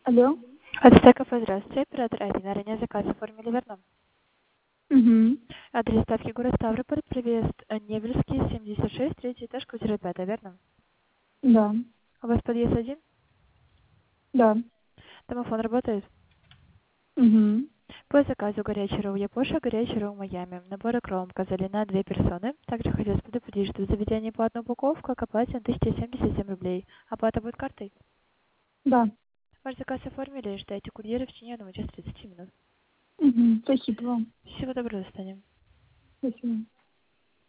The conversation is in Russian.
Алло. Адреса кафе, здравствуйте. Оператор Арина. Ранее заказ оформили, верно? Угу. Адрес ставки город Ставрополь, проезд Невельский, 76, третий этаж, квартира 5, верно? Да. У вас подъезд один? Да. Домофон работает? Угу. По заказу горячий роу Япоша, горячий роу Майами. Набор икром козали на 2 персоны. Также хотелось предупредить, что в заведении по одну упаковку к оплате 1077 рублей. Оплата будет картой? Да. Ваш заказ оформили, ждайте курьера в течение 1 часа 30 минут. Угу. Спасибо вам. Всего доброго, до свидания. Спасибо.